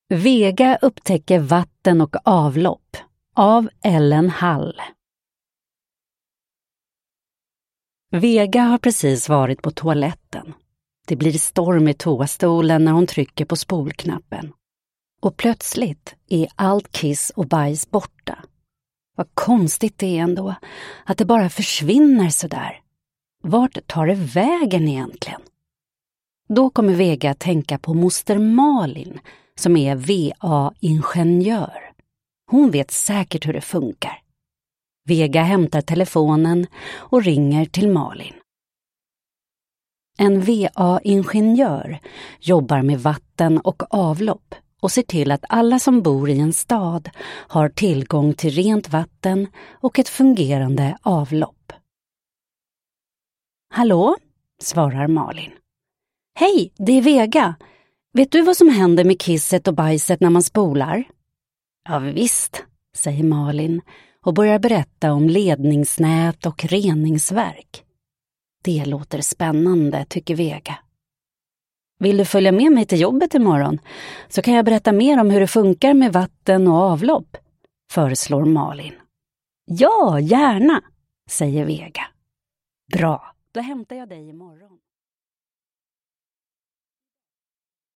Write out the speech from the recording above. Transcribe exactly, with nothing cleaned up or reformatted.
Vega upptäcker vatten och avlopp av Ellen Hall. Vega har precis varit på toaletten. Det blir storm i toastolen när hon trycker på spolknappen. Och plötsligt är allt kiss och bajs borta. Vad konstigt det är ändå att det bara försvinner så där. Vart tar det vägen egentligen? Då kommer Vega att tänka på moster Malin som är V A-ingenjör. Hon vet säkert hur det funkar. Vega hämtar telefonen och ringer till Malin. En V A-ingenjör jobbar med vatten och avlopp och ser till att alla som bor i en stad har tillgång till rent vatten och ett fungerande avlopp. Hallå, svarar Malin. Hej, det är Vega. Vet du vad som händer med kisset och bajset när man spolar? Ja visst, säger Malin och börjar berätta om ledningsnät och reningsverk. Det låter spännande, tycker Vega. Vill du följa med mig till jobbet imorgon så kan jag berätta mer om hur det funkar med vatten och avlopp, föreslår Malin. Ja, gärna, säger Vega. Bra, då hämtar jag dig imorgon.